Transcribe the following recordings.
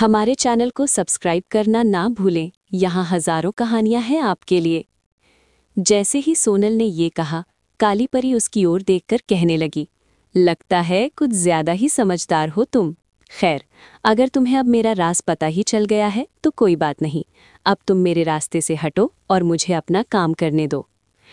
हमारे चैनल को सब्सक्राइब करना ना भूलें। यहाँ हजारों कहानियां हैं आपके लिए। जैसे ही सोनल ने ये कहा, काली परी उसकी ओर देखकर कहने लगी, लगता है कुछ ज्यादा ही समझदार हो तुम। खैर, अगर तुम्हें अब मेरा राज पता ही चल गया है तो कोई बात नहीं। अब तुम मेरे रास्ते से हटो और मुझे अपना काम करने दो।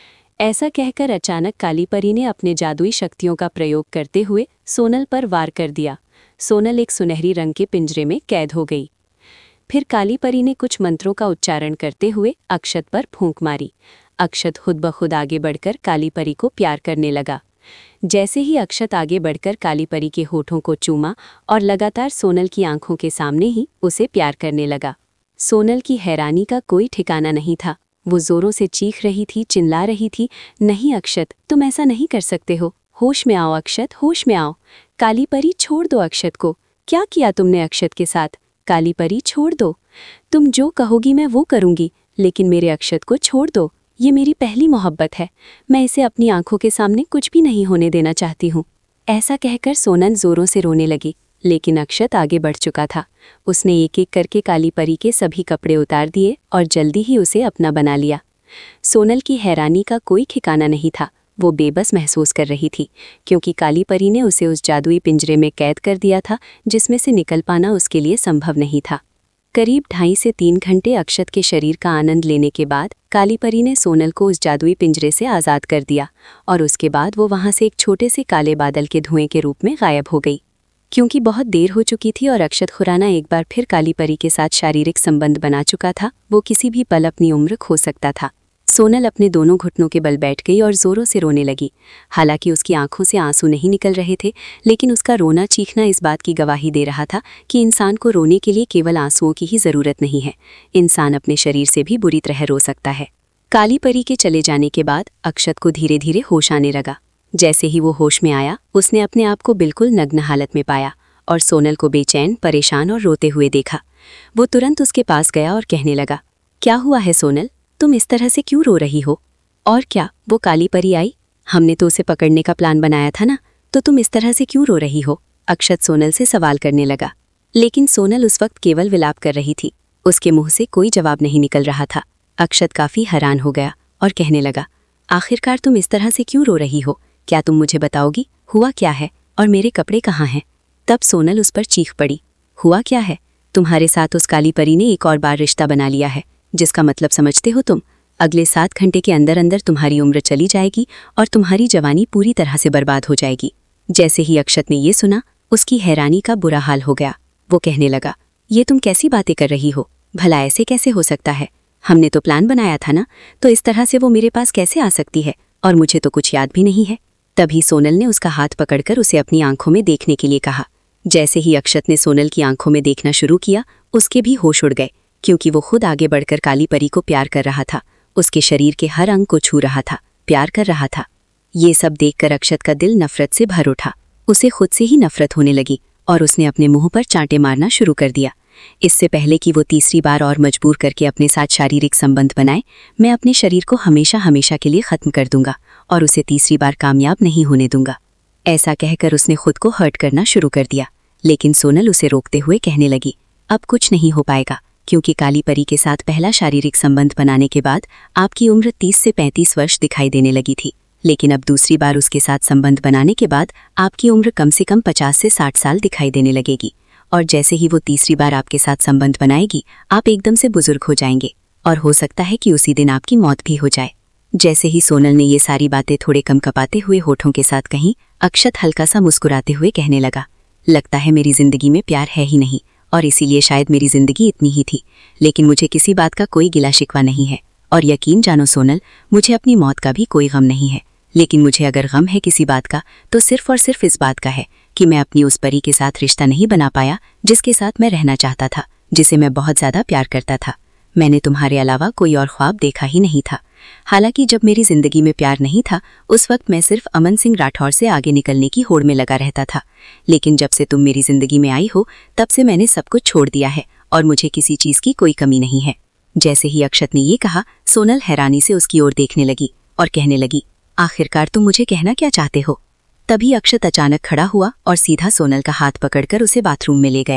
ऐसा कहकर अचानक काली परी ने अपने जादुई शक्तियों का प्रयोग करते हुए सोनल पर वार कर दिया। सोनल एक सुनहरी रंग के पिंजरे में कैद हो गई। फिर काली परी ने कुछ मंत्रों का उच्चारण करते हुए अक्षत पर फूंक मारी। अक्षत खुद ब खुद आगे बढ़कर काली परी को प्यार करने लगा। जैसे ही अक्षत आगे बढ़कर काली परी के होठों को चूमा और लगातार सोनल की आंखों के सामने ही उसे प्यार करने लगा। सोनल की हैरानी का कोई ठिकाना नहीं था। वो जोरों से चीख रही थी, चिल्ला रही थी, नहीं अक्षत, तुम ऐसा नहीं कर सकते हो। होश में आओ अक्षत, होश में आओ। काली परी छोड़ दो अक्षत को। क्या किया तुमने अक्षत के साथ? काली परी छोड़ दो। तुम जो कहोगी मैं वो करूंगी, लेकिन मेरे अक्षत को छोड़ दो। ये मेरी पहली मोहब्बत है। मैं इसे अपनी आंखों के सामने कुछ भी नहीं होने देना चाहती हूँ। ऐसा कहकर सोनल जोरों से रोने लगी, लेकिन अक्षत आगे बढ़ चुका था। उसने एक एक करके काली परी के सभी कपड़े उतार दिए और जल्दी ही उसे अपना बना लिया। सोनल की हैरानी का कोई ठिकाना नहीं था। वो बेबस महसूस कर रही थी, क्योंकि काली परी ने उसे उस जादुई पिंजरे में कैद कर दिया था जिसमें से निकल पाना उसके लिए संभव नहीं था। करीब 2.5 से 3 घंटे अक्षत के शरीर का आनंद लेने के बाद काली परी ने सोनल को उस जादुई पिंजरे से आज़ाद कर दिया और उसके बाद वो वहाँ से एक छोटे से काले बादल के धुएं के रूप में गायब हो गई। क्योंकि बहुत देर हो चुकी थी और अक्षत खुराना एक बार फिर काली परी के साथ शारीरिक संबंध बना चुका था, वो किसी भी पल अपनी उम्र खो सकता था। सोनल अपने दोनों घुटनों के बल बैठ गई और जोरों से रोने लगी। हालांकि उसकी आंखों से आंसू नहीं निकल रहे थे, लेकिन उसका रोना चीखना इस बात की गवाही दे रहा था कि इंसान को रोने के लिए केवल आंसुओं की ही जरूरत नहीं है। इंसान अपने शरीर से भी बुरी तरह रो सकता है। काली परी के चले जाने के बाद अक्षत को धीरे धीरे होश आने लगा। जैसे ही वो होश में आया, उसने अपने आप को बिल्कुल नग्न हालत में पाया और सोनल को बेचैन, परेशान और रोते हुए देखा। वो तुरंत उसके पास गया और कहने लगा, क्या हुआ है सोनल, तुम इस तरह से क्यों रो रही हो? और क्या वो काली परी आई? हमने तो उसे पकड़ने का प्लान बनाया था ना, तो तुम इस तरह से क्यों रो रही हो? अक्षत सोनल से सवाल करने लगा, लेकिन सोनल उस वक्त केवल विलाप कर रही थी। उसके मुंह से कोई जवाब नहीं निकल रहा था। अक्षत काफी हैरान हो गया और कहने लगा, आखिरकार तुम इस तरह से क्यों रो रही हो? क्या तुम मुझे बताओगी, हुआ क्या है और मेरे कपड़े कहाँ हैं? तब सोनल उस पर चीख पड़ी, हुआ क्या है? तुम्हारे साथ उस काली परी ने एक और बार रिश्ता बना लिया है, जिसका मतलब समझते हो तुम? अगले 7 घंटे के अंदर अंदर तुम्हारी उम्र चली जाएगी और तुम्हारी जवानी पूरी तरह से बर्बाद हो जाएगी। जैसे ही अक्षत ने ये सुना, उसकी हैरानी का बुरा हाल हो गया। वो कहने लगा, ये तुम कैसी बातें कर रही हो? भला ऐसे कैसे हो सकता है? हमने तो प्लान बनाया था ना, तो इस तरह से वो मेरे पास कैसे आ सकती है? और मुझे तो कुछ याद भी नहीं है। तभी सोनल ने उसका हाथ पकड़कर उसे अपनी आंखों में देखने के लिए कहा। जैसे ही अक्षत ने सोनल की आंखों में देखना शुरू किया, उसके भी होश उड़ गए, क्योंकि वो खुद आगे बढ़कर काली परी को प्यार कर रहा था। उसके शरीर के हर अंग को छू रहा था, प्यार कर रहा था। ये सब देखकर अक्षत का दिल नफरत से भर उठा। उसे खुद से ही नफरत होने लगी और उसने अपने मुंह पर चांटे मारना शुरू कर दिया। इससे पहले कि वो तीसरी बार और मजबूर करके अपने साथ शारीरिक संबंध बनाए, मैं अपने शरीर को हमेशा हमेशा के लिए खत्म कर दूंगा और उसे तीसरी बार कामयाब नहीं होने दूंगा। ऐसा कहकर उसने खुद को हर्ट करना शुरू कर दिया, लेकिन सोनल उसे रोकते हुए कहने लगी, अब कुछ नहीं हो पाएगा, क्योंकि काली परी के साथ पहला शारीरिक संबंध बनाने के बाद आपकी उम्र 30 से 35 वर्ष दिखाई देने लगी थी, लेकिन अब दूसरी बार उसके साथ संबंध बनाने के बाद आपकी उम्र कम से कम 50 से 60 साल दिखाई देने लगेगी। और जैसे ही वो तीसरी बार आपके साथ संबंध बनाएगी, आप एकदम से बुजुर्ग हो जाएंगे और हो सकता है कि उसी दिन आपकी मौत भी हो जाए। जैसे ही सोनल ने ये सारी बातें थोड़े कम कपाते हुए होठों के साथ कहीं, अक्षत हल्का सा मुस्कुराते हुए कहने लगा, लगता है मेरी जिंदगी में प्यार है ही नहीं और इसीलिए शायद मेरी जिंदगी इतनी ही थी। लेकिन मुझे किसी बात का कोई गिला शिकवा नहीं है और यकीन जानो सोनल, मुझे अपनी मौत का भी कोई गम नहीं है। लेकिन मुझे अगर गम है किसी बात का, तो सिर्फ और सिर्फ इस बात का है कि मैं अपनी उस परी के साथ रिश्ता नहीं बना पाया जिसके साथ मैं रहना चाहता था, जिसे मैं बहुत ज्यादा प्यार करता था। मैंने तुम्हारे अलावा कोई और ख्वाब देखा ही नहीं था। हालांकि जब मेरी जिंदगी में प्यार नहीं था, उस वक्त मैं सिर्फ अमन सिंह राठौर से आगे निकलने की होड़ में लगा रहता था। लेकिन जब से तुम मेरी जिंदगी में आई हो, तब से मैंने सब कुछ छोड़ दिया है और मुझे किसी चीज की कोई कमी नहीं है। जैसे ही अक्षत ने ये कहा, सोनल हैरानी से उसकी ओर देखने लगी और कहने लगी, आखिरकार तुम मुझे कहना क्या चाहते हो? तभी अक्षत अचानक खड़ा हुआ और सीधा सोनल का हाथ पकड़कर उसे बाथरूम में ले गया।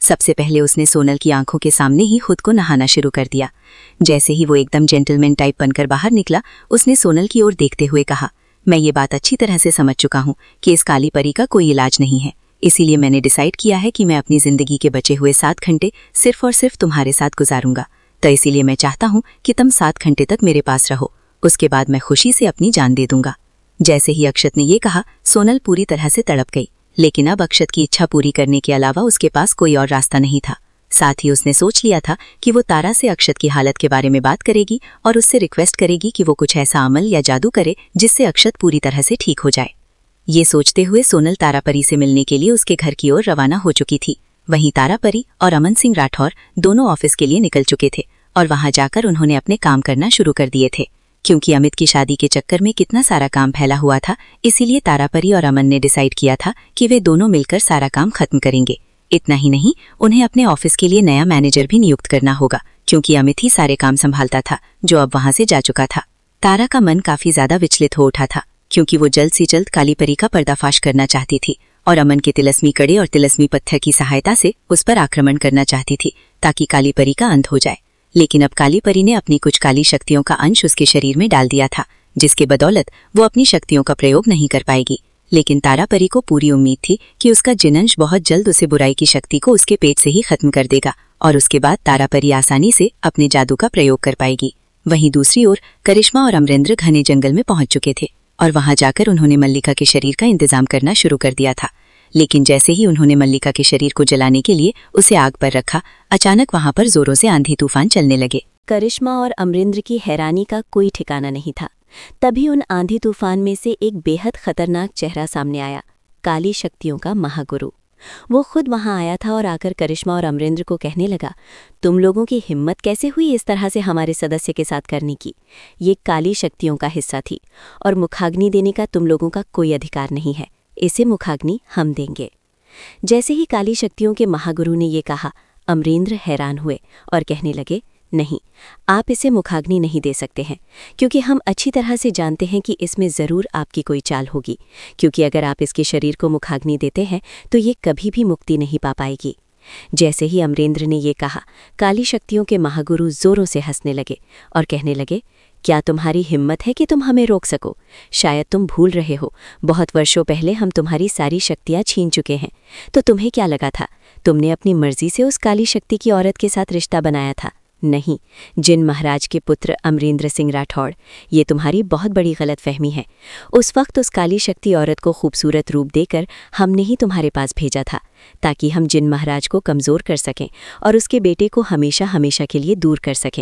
सबसे पहले उसने सोनल की आंखों के सामने ही खुद को नहाना शुरू कर दिया। जैसे ही वो एकदम जेंटलमैन टाइप बनकर बाहर निकला, उसने सोनल की ओर देखते हुए कहा, मैं ये बात अच्छी तरह से समझ चुका हूँ कि इस काली परी का कोई इलाज नहीं है, इसीलिए मैंने डिसाइड किया है कि मैं अपनी जिंदगी के बचे हुए 7 घंटे सिर्फ और सिर्फ तुम्हारे साथ गुजारूंगा। तो इसीलिए मैं चाहता हूँ कि तुम 7 घंटे तक मेरे पास रहो, उसके बाद मैं खुशी से अपनी जान दे दूंगा। जैसे ही अक्षत ने ये कहा, सोनल पूरी तरह से तड़प गई, लेकिन अब अक्षत की इच्छा पूरी करने के अलावा उसके पास कोई और रास्ता नहीं था। साथ ही उसने सोच लिया था कि वो तारा से अक्षत की हालत के बारे में बात करेगी और उससे रिक्वेस्ट करेगी कि वो कुछ ऐसा अमल या जादू करे जिससे अक्षत पूरी तरह से ठीक हो जाए। ये सोचते हुए सोनल तारा परी से मिलने के लिए उसके घर की ओर रवाना हो चुकी थी। वहीं तारा परी और अमन सिंह राठौर दोनों ऑफिस के लिए निकल चुके थे और वहां जाकर उन्होंने अपने काम करना शुरू कर दिए थे। क्योंकि अमित की शादी के चक्कर में कितना सारा काम फैला हुआ था, इसीलिए तारा परी और अमन ने डिसाइड किया था कि वे दोनों मिलकर सारा काम खत्म करेंगे। इतना ही नहीं, उन्हें अपने ऑफिस के लिए नया मैनेजर भी नियुक्त करना होगा, क्योंकि अमित ही सारे काम संभालता था जो अब वहां से जा चुका था। तारा का मन काफी ज्यादा विचलित हो उठा था, क्योंकि वो जल्द से जल्द काली परी का पर्दाफाश करना चाहती थी और अमन के तिलस्मी कड़े और तिलस्मी पत्थर की सहायता से उस पर आक्रमण करना चाहती थी ताकि काली परी का अंत हो जाए। लेकिन अब काली परी ने अपनी कुछ काली शक्तियों का अंश उसके शरीर में डाल दिया था, जिसके बदौलत वो अपनी शक्तियों का प्रयोग नहीं कर पाएगी। लेकिन तारा परी को पूरी उम्मीद थी कि उसका जिनंश बहुत जल्द उसे बुराई की शक्ति को उसके पेट से ही खत्म कर देगा और उसके बाद तारा परी आसानी से अपने जादू का प्रयोग कर पाएगी। वहीं दूसरी ओर करिश्मा और अमरेंद्र घने जंगल में पहुंच चुके थे और वहां जाकर उन्होंने मल्लिका के शरीर का इंतजाम करना शुरू कर दिया था। लेकिन जैसे ही उन्होंने मल्लिका के शरीर को जलाने के लिए उसे आग पर रखा, अचानक वहां पर जोरों से आंधी तूफान चलने लगे। करिश्मा और अमरेंद्र की हैरानी का कोई ठिकाना नहीं था। तभी उन आंधी तूफान में से एक बेहद खतरनाक चेहरा सामने आया, काली शक्तियों का महागुरु। वो खुद वहां आया था और आकर करिश्मा और अमरेंद्र को कहने लगा, तुम लोगों की हिम्मत कैसे हुई इस तरह से हमारे सदस्य के साथ करने की? ये काली शक्तियों का हिस्सा थी और मुखाग्नि देने का तुम लोगों का कोई अधिकार नहीं है, इसे मुखाग्नि हम देंगे। जैसे ही काली शक्तियों के महागुरु ने ये कहा, अमरेंद्र हैरान हुए और कहने लगे, नहीं, आप इसे मुखाग्नि नहीं दे सकते हैं, क्योंकि हम अच्छी तरह से जानते हैं कि इसमें ज़रूर आपकी कोई चाल होगी, क्योंकि अगर आप इसके शरीर को मुखाग्नि देते हैं तो ये कभी भी मुक्ति नहीं पा पाएगी। जैसे ही अमरेंद्र ने ये कहा, काली शक्तियों के महागुरु जोरों से हंसने लगे और कहने लगे, क्या तुम्हारी हिम्मत है कि तुम हमें रोक सको? शायद तुम भूल रहे हो, बहुत वर्षों पहले हम तुम्हारी सारी शक्तियां छीन चुके हैं। तो तुम्हें क्या लगा था, तुमने अपनी मर्जी से उस काली शक्ति की औरत के साथ रिश्ता बनाया था? नहीं, जिन महाराज के पुत्र अमरेंद्र सिंह राठौड़, ये तुम्हारी बहुत बड़ी गलतफहमी है। उस वक्त उस काली शक्ति औरत को खूबसूरत रूप देकर हमने ही तुम्हारे पास भेजा था, ताकि हम जिन महाराज को कमज़ोर कर सकें और उसके बेटे को हमेशा हमेशा के लिए दूर कर सकें।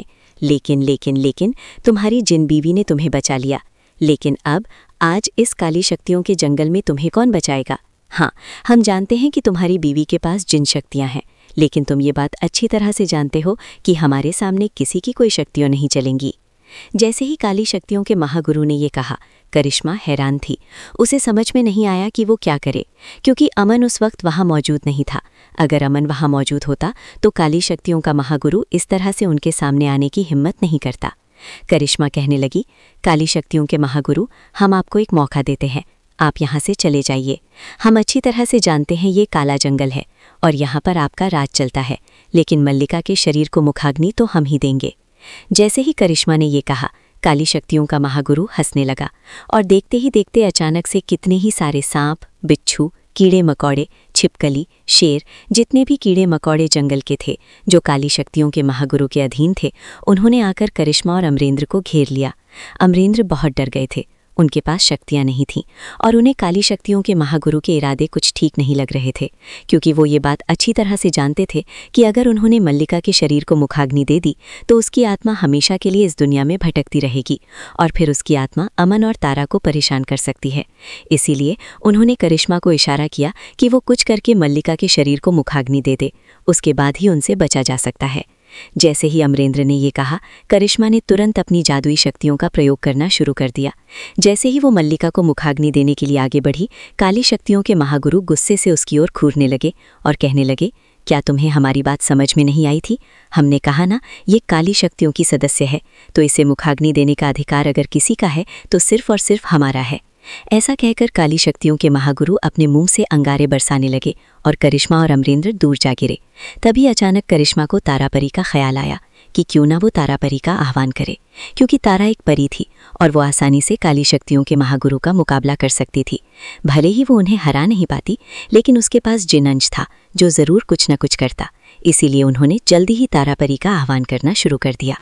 लेकिन तुम्हारी जिन बीवी ने तुम्हें बचा लिया। लेकिन अब आज इस काली शक्तियों के जंगल में तुम्हें कौन बचाएगा? हाँ, हम जानते हैं कि तुम्हारी बीवी के पास जिन शक्तियाँ हैं, लेकिन तुम ये बात अच्छी तरह से जानते हो कि हमारे सामने किसी की कोई शक्तियाँ नहीं चलेंगी। जैसे ही काली शक्तियों के महागुरु ने ये कहा, करिश्मा हैरान थी। उसे समझ में नहीं आया कि वो क्या करे, क्योंकि अमन उस वक्त वहाँ मौजूद नहीं था। अगर अमन वहाँ मौजूद होता तो काली शक्तियों का महागुरु इस तरह से उनके सामने आने की हिम्मत नहीं करता। करिश्मा कहने लगी, काली शक्तियों के महागुरु, हम आपको एक मौका देते हैं, आप यहाँ से चले जाइए। हम अच्छी तरह से जानते हैं ये काला जंगल है और यहाँ पर आपका राज चलता है, लेकिन मल्लिका के शरीर को मुखाग्नि तो हम ही देंगे। जैसे ही करिश्मा ने ये कहा, काली शक्तियों का महागुरु हंसने लगा और देखते ही देखते अचानक से कितने ही सारे सांप, बिच्छू, कीड़े मकोड़े, छिपकली, शेर, जितने भी कीड़े मकोड़े जंगल के थे जो काली शक्तियों के महागुरु के अधीन थे, उन्होंने आकर करिश्मा और अमरेंद्र को घेर लिया। अमरेंद्र बहुत डर गए थे, उनके पास शक्तियाँ नहीं थीं और उन्हें काली शक्तियों के महागुरु के इरादे कुछ ठीक नहीं लग रहे थे, क्योंकि वो ये बात अच्छी तरह से जानते थे कि अगर उन्होंने मल्लिका के शरीर को मुखाग्नि दे दी तो उसकी आत्मा हमेशा के लिए इस दुनिया में भटकती रहेगी और फिर उसकी आत्मा अमन और तारा को परेशान कर सकती है। इसीलिए उन्होंने करिश्मा को इशारा किया कि वो कुछ करके मल्लिका के शरीर को मुखाग्नि दे दे, उसके बाद ही उनसे बचा जा सकता है। जैसे ही अमरेंद्र ने ये कहा, करिश्मा ने तुरंत अपनी जादुई शक्तियों का प्रयोग करना शुरू कर दिया। जैसे ही वो मल्लिका को मुखाग्नि देने के लिए आगे बढ़ी, काली शक्तियों के महागुरु गुस्से से उसकी ओर घूरने लगे और कहने लगे, क्या तुम्हें हमारी बात समझ में नहीं आई थी? हमने कहा ना, ये काली शक्तियों की सदस्य है, तो इसे मुखाग्नि देने का अधिकार अगर किसी का है तो सिर्फ और सिर्फ हमारा है। ऐसा कहकर काली शक्तियों के महागुरु अपने मुंह से अंगारे बरसाने लगे और करिश्मा और अमरेंद्र दूर जा गिरे। तभी अचानक करिश्मा को तारापरी का ख्याल आया कि क्यों ना वो तारापरी का आह्वान करे, क्योंकि तारा एक परी थी और वो आसानी से काली शक्तियों के महागुरु का मुकाबला कर सकती थी। भले ही वो उन्हें हरा नहीं पाती, लेकिन उसके पास जिन अंश था जो जरूर कुछ न कुछ करता। इसीलिए उन्होंने जल्दी ही तारापरी का आह्वान करना शुरू कर दिया।